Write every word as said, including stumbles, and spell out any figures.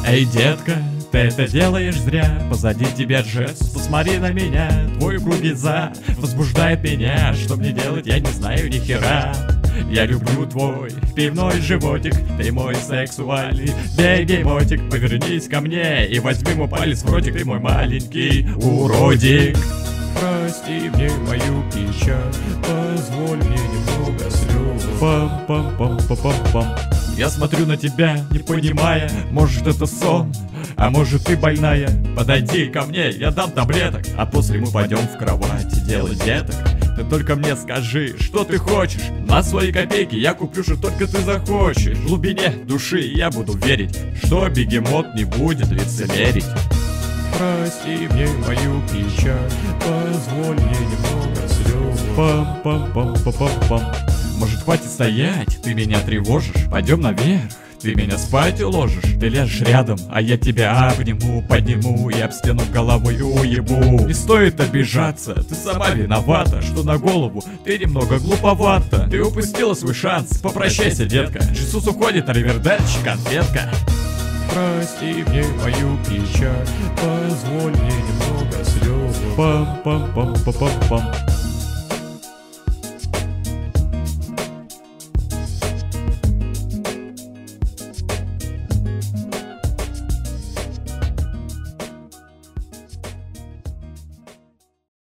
Эй, детка, ты это делаешь зря. Позади тебя жест, посмотри на меня. Твой упругий за возбуждает меня. Что мне делать, я не знаю ни хера. Я люблю твой пивной животик, ты мой сексуальный бегемотик. Повернись ко мне и возьми мой палец в ротик, ты мой маленький уродик. Прости мне мою печаль, позволь мне немного слез. Пам-пам-пам-пам-пам. Я смотрю на тебя, не понимая, может это сон, а может ты больная. Подойди ко мне, я дам таблеток, а после мы пойдем в кровать делать деток. Ты только мне скажи, что ты хочешь. На свои копейки я куплю, что только ты захочешь. В глубине души я буду верить, что бегемот не будет лицемерить. Прости мне мою печаль, позволь мне немного слез. Пам-пам-пам-пам-пам. Может, хватит стоять, ты меня тревожишь. Пойдем наверх, ты меня спать уложишь. Ты ляжешь рядом, а я тебя обниму, подниму и об стену головой уебу. Не стоит обижаться, ты сама виновата, что на голову ты немного глуповата. Ты упустила свой шанс, попрощайся, детка. Иисус уходит, а ривердельчик конфетка. Прости мне мою печаль, позволь мне немного слез. Пам-пам-пам-пам-пам-пам.